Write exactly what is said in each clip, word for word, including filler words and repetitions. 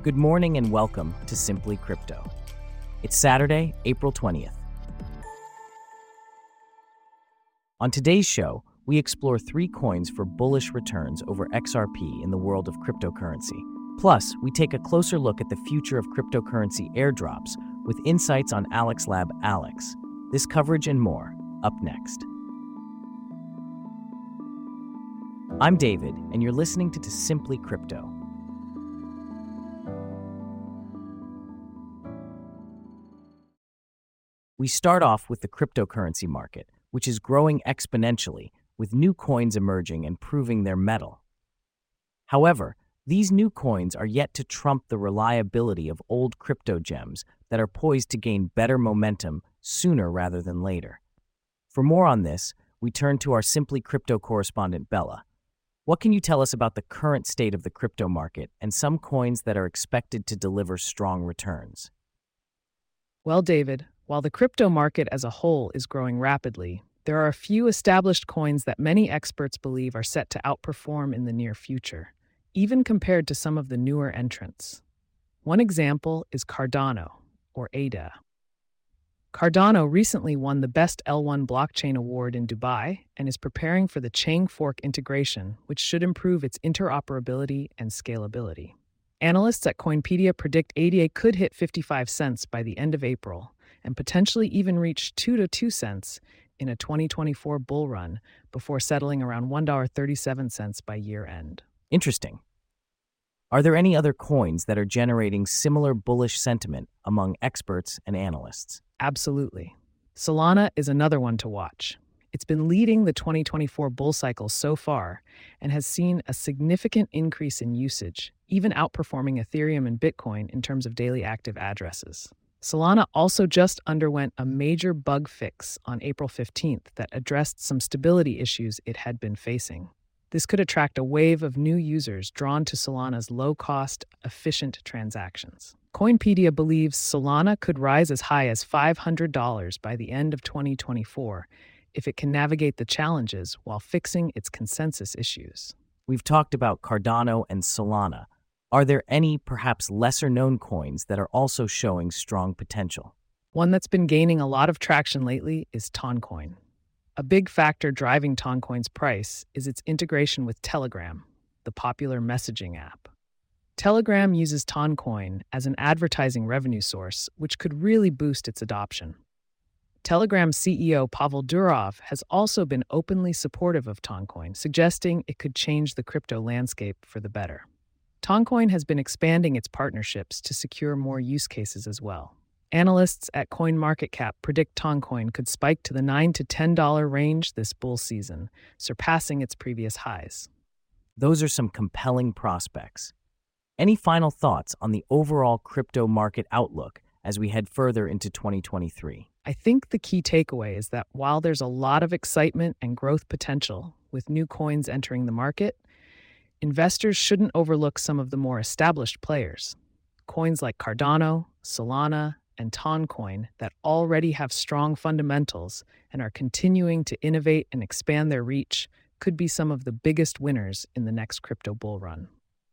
Good morning and welcome to Simply Crypto. It's Saturday, April twentieth. On today's show, we explore three coins for bullish returns over X R P in the world of cryptocurrency. Plus, we take a closer look at the future of cryptocurrency airdrops with insights on Alex Lab Alex. This coverage and more, up next. I'm David, and you're listening to, to Simply Crypto. We start off with the cryptocurrency market, which is growing exponentially, with new coins emerging and proving their mettle. However, these new coins are yet to trump the reliability of old crypto gems that are poised to gain better momentum sooner rather than later. For more on this, we turn to our Simply Crypto correspondent, Bella. What can you tell us about the current state of the crypto market and some coins that are expected to deliver strong returns? Well, David, while the crypto market as a whole is growing rapidly, there are a few established coins that many experts believe are set to outperform in the near future, even compared to some of the newer entrants. One example is Cardano, or A D A. Cardano recently won the Best L one Blockchain Award in Dubai and is preparing for the Chain Fork integration, which should improve its interoperability and scalability. Analysts at Coinpedia predict A D A could hit fifty-five cents by the end of April, and potentially even reach two to two cents in a twenty twenty-four bull run before settling around one dollar and thirty-seven cents by year end. Interesting. Are there any other coins that are generating similar bullish sentiment among experts and analysts? Absolutely. Solana is another one to watch. It's been leading the twenty twenty-four bull cycle so far and has seen a significant increase in usage, even outperforming Ethereum and Bitcoin in terms of daily active addresses. Solana also just underwent a major bug fix on April fifteenth that addressed some stability issues it had been facing. This could attract a wave of new users drawn to Solana's low-cost, efficient transactions. Coinpedia believes Solana could rise as high as five hundred dollars by the end of twenty twenty-four if it can navigate the challenges while fixing its consensus issues. We've talked about Cardano and Solana. Are there any perhaps lesser-known coins that are also showing strong potential? One that's been gaining a lot of traction lately is Toncoin. A big factor driving Toncoin's price is its integration with Telegram, the popular messaging app. Telegram uses Toncoin as an advertising revenue source, which could really boost its adoption. Telegram C E O Pavel Durov has also been openly supportive of Toncoin, suggesting it could change the crypto landscape for the better. Toncoin has been expanding its partnerships to secure more use cases as well. Analysts at CoinMarketCap predict Toncoin could spike to the nine to ten dollars range this bull season, surpassing its previous highs. Those are some compelling prospects. Any final thoughts on the overall crypto market outlook as we head further into twenty twenty-three? I think the key takeaway is that while there's a lot of excitement and growth potential with new coins entering the market, investors shouldn't overlook some of the more established players. Coins like Cardano, Solana, and Toncoin that already have strong fundamentals and are continuing to innovate and expand their reach could be some of the biggest winners in the next crypto bull run.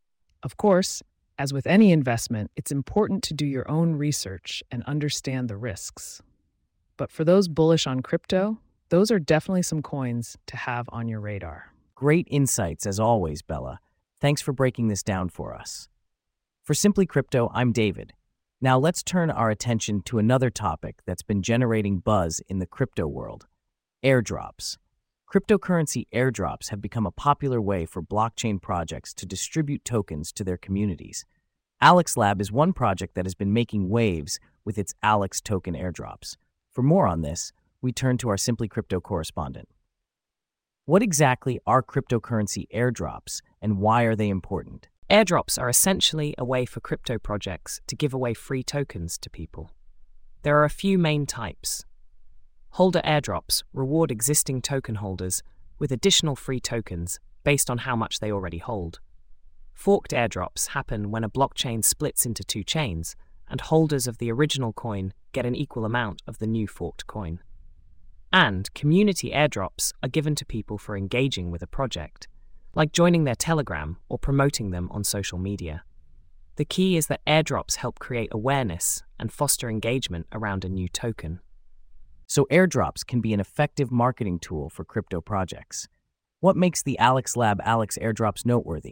Of course, as with any investment, it's important to do your own research and understand the risks. But for those bullish on crypto, those are definitely some coins to have on your radar. Great insights as always, Bella. Thanks for breaking this down for us. For Simply Crypto, I'm David. Now let's turn our attention to another topic that's been generating buzz in the crypto world: airdrops. Cryptocurrency airdrops have become a popular way for blockchain projects to distribute tokens to their communities. Alex Lab is one project that has been making waves with its Alex token airdrops. For more on this, we turn to our Simply Crypto correspondent. What exactly are cryptocurrency airdrops, and why are they important? Airdrops are essentially a way for crypto projects to give away free tokens to people. There are a few main types. Holder airdrops reward existing token holders with additional free tokens based on how much they already hold. Forked airdrops happen when a blockchain splits into two chains and holders of the original coin get an equal amount of the new forked coin. And community airdrops are given to people for engaging with a project, like joining their Telegram or promoting them on social media. The key is that airdrops help create awareness and foster engagement around a new token. So airdrops can be an effective marketing tool for crypto projects. What makes the Alex Lab Alex airdrops noteworthy?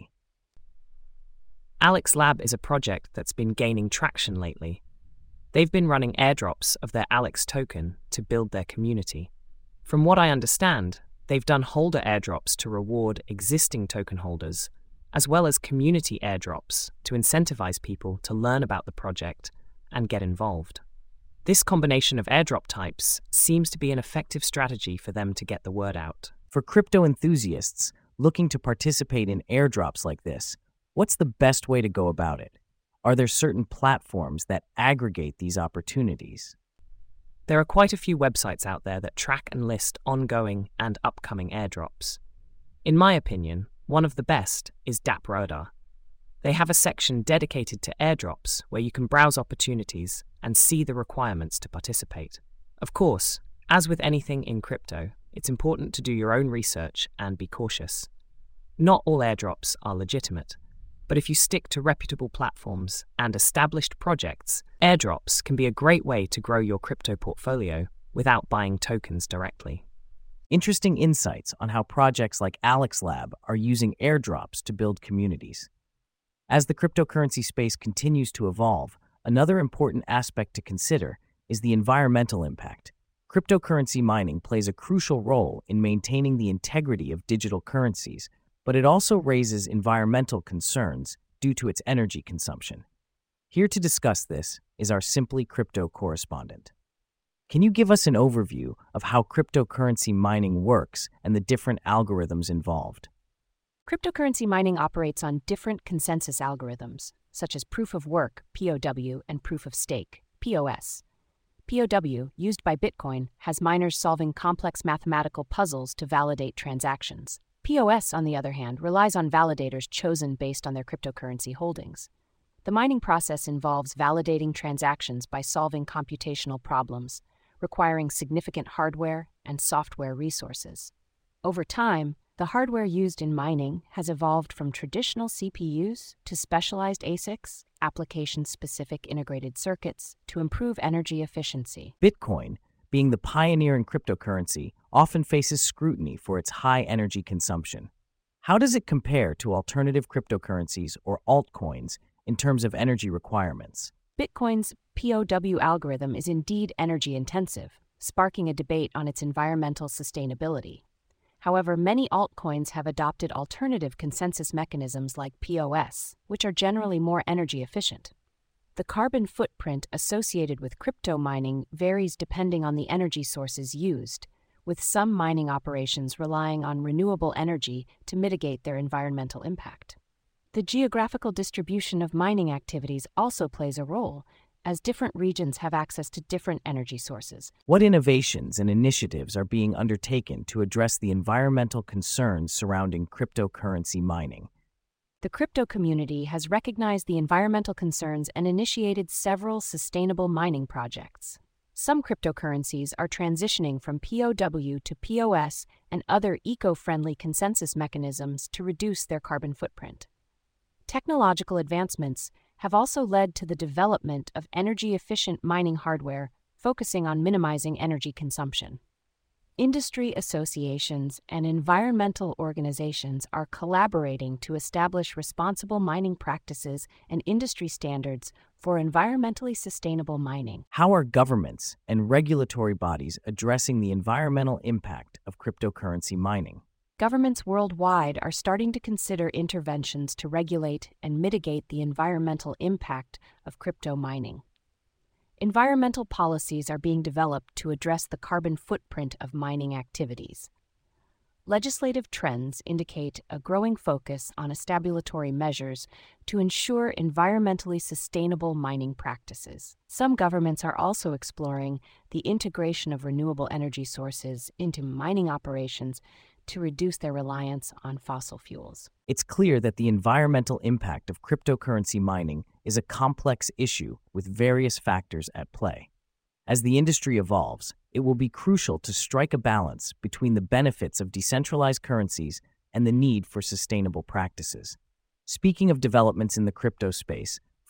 Alex Lab is a project that's been gaining traction lately. They've been running airdrops of their Alex token to build their community. From what I understand, they've done holder airdrops to reward existing token holders, as well as community airdrops to incentivize people to learn about the project and get involved. This combination of airdrop types seems to be an effective strategy for them to get the word out. For crypto enthusiasts looking to participate in airdrops like this, what's the best way to go about it? Are there certain platforms that aggregate these opportunities? There are quite a few websites out there that track and list ongoing and upcoming airdrops. In my opinion, one of the best is DappRadar. They have a section dedicated to airdrops where you can browse opportunities and see the requirements to participate. Of course, as with anything in crypto, it's important to do your own research and be cautious. Not all airdrops are legitimate, but if you stick to reputable platforms and established projects, airdrops can be a great way to grow your crypto portfolio without buying tokens directly. Interesting insights on how projects like Alex Lab are using airdrops to build communities. As the cryptocurrency space continues to evolve, another important aspect to consider is the environmental impact. Cryptocurrency mining plays a crucial role in maintaining the integrity of digital currencies, but it also raises environmental concerns due to its energy consumption. Here to discuss this is our Simply Crypto correspondent. Can you give us an overview of how cryptocurrency mining works and the different algorithms involved? Cryptocurrency mining operates on different consensus algorithms, such as proof of work, P O W, and proof of stake, P O S. P O W, used by Bitcoin, has miners solving complex mathematical puzzles to validate transactions. P O S, on the other hand, relies on validators chosen based on their cryptocurrency holdings. The mining process involves validating transactions by solving computational problems, requiring significant hardware and software resources. Over time, the hardware used in mining has evolved from traditional C P Us to specialized A S I Cs, application-specific integrated circuits, to improve energy efficiency. Bitcoin, being the pioneer in cryptocurrency, often faces scrutiny for its high energy consumption. How does it compare to alternative cryptocurrencies or altcoins in terms of energy requirements? Bitcoin's P O W algorithm is indeed energy-intensive, sparking a debate on its environmental sustainability. However, many altcoins have adopted alternative consensus mechanisms like P O S, which are generally more energy efficient. The carbon footprint associated with crypto mining varies depending on the energy sources used, with some mining operations relying on renewable energy to mitigate their environmental impact. The geographical distribution of mining activities also plays a role, as different regions have access to different energy sources. What innovations and initiatives are being undertaken to address the environmental concerns surrounding cryptocurrency mining? The crypto community has recognized the environmental concerns and initiated several sustainable mining projects. Some cryptocurrencies are transitioning from P O W to P O S and other eco-friendly consensus mechanisms to reduce their carbon footprint. Technological advancements have also led to the development of energy-efficient mining hardware focusing on minimizing energy consumption. Industry associations and environmental organizations are collaborating to establish responsible mining practices and industry standards for environmentally sustainable mining. How are governments and regulatory bodies addressing the environmental impact of cryptocurrency mining? Governments worldwide are starting to consider interventions to regulate and mitigate the environmental impact of crypto mining. Environmental policies are being developed to address the carbon footprint of mining activities. Legislative trends indicate a growing focus on estabulatory measures to ensure environmentally sustainable mining practices. Some governments are also exploring the integration of renewable energy sources into mining operations to reduce their reliance on fossil fuels. It's clear that the environmental impact of cryptocurrency mining is a complex issue with various factors at play. As the industry evolves, it will be crucial to strike a balance between the benefits of decentralized currencies and the need for sustainable practices. Speaking of developments in the crypto space,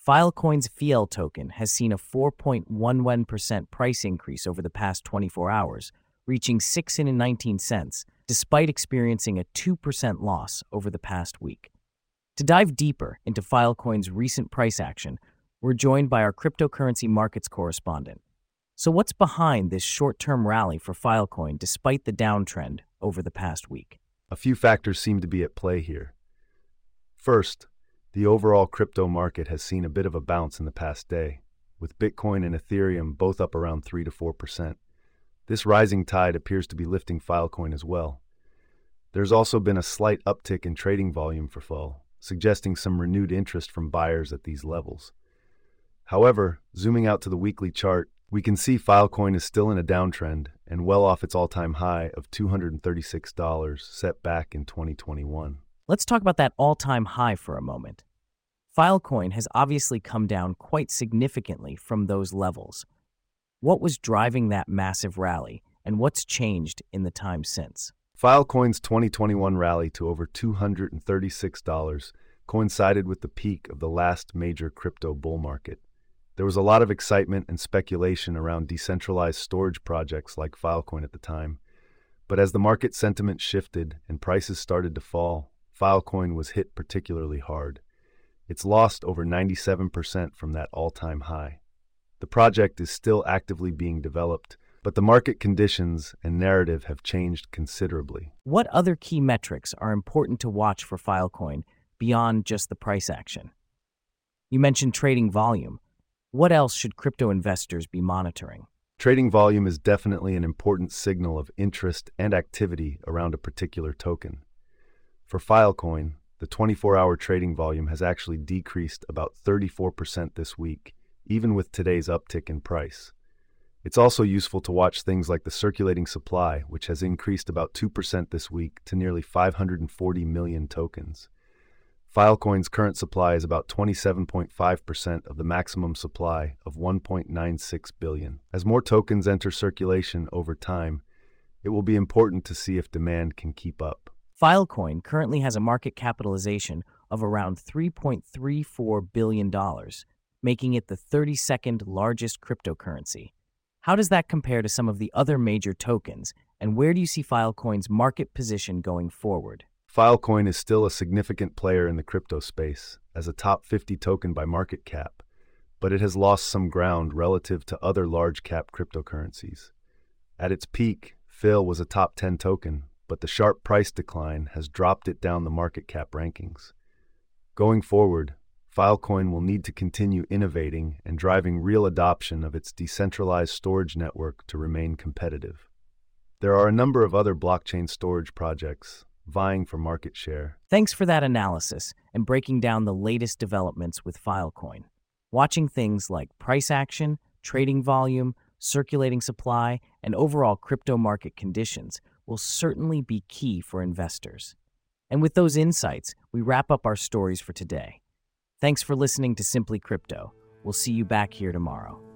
Filecoin's F I L token has seen a four point one one percent price increase over the past twenty-four hours, reaching six dollars and nineteen cents, despite experiencing a two percent loss over the past week. To dive deeper into Filecoin's recent price action, we're joined by our cryptocurrency markets correspondent. So what's behind this short-term rally for Filecoin despite the downtrend over the past week? A few factors seem to be at play here. First, the overall crypto market has seen a bit of a bounce in the past day, with Bitcoin and Ethereum both up around three to four percent. This rising tide appears to be lifting Filecoin as well. There's also been a slight uptick in trading volume for F I L, suggesting some renewed interest from buyers at these levels. However, zooming out to the weekly chart, we can see Filecoin is still in a downtrend and well off its all-time high of two hundred thirty-six dollars set back in twenty twenty-one. Let's talk about that all-time high for a moment. Filecoin has obviously come down quite significantly from those levels. What was driving that massive rally, and what's changed in the time since? Filecoin's twenty twenty-one rally to over two hundred thirty-six dollars coincided with the peak of the last major crypto bull market. There was a lot of excitement and speculation around decentralized storage projects like Filecoin at the time, but as the market sentiment shifted and prices started to fall, Filecoin was hit particularly hard. It's lost over ninety-seven percent from that all-time high. The project is still actively being developed, but the market conditions and narrative have changed considerably. What other key metrics are important to watch for Filecoin beyond just the price action? You mentioned trading volume. What else should crypto investors be monitoring? Trading volume is definitely an important signal of interest and activity around a particular token. For Filecoin, the twenty-four hour trading volume has actually decreased about thirty-four percent this week, even with today's uptick in price. It's also useful to watch things like the circulating supply, which has increased about two percent this week to nearly five hundred forty million tokens. Filecoin's current supply is about twenty-seven point five percent of the maximum supply of one point nine six billion. As more tokens enter circulation over time, it will be important to see if demand can keep up. Filecoin currently has a market capitalization of around three point three four billion dollars, making it the thirty-second largest cryptocurrency. How does that compare to some of the other major tokens, and where do you see Filecoin's market position going forward? Filecoin is still a significant player in the crypto space as a top fifty token by market cap, but it has lost some ground relative to other large-cap cryptocurrencies. At its peak, F I L was a top ten token, but the sharp price decline has dropped it down the market cap rankings. Going forward, Filecoin will need to continue innovating and driving real adoption of its decentralized storage network to remain competitive. There are a number of other blockchain storage projects vying for market share. Thanks for that analysis and breaking down the latest developments with Filecoin. Watching things like price action, trading volume, circulating supply, and overall crypto market conditions will certainly be key for investors. And with those insights, we wrap up our stories for today. Thanks for listening to Simply Crypto. We'll see you back here tomorrow.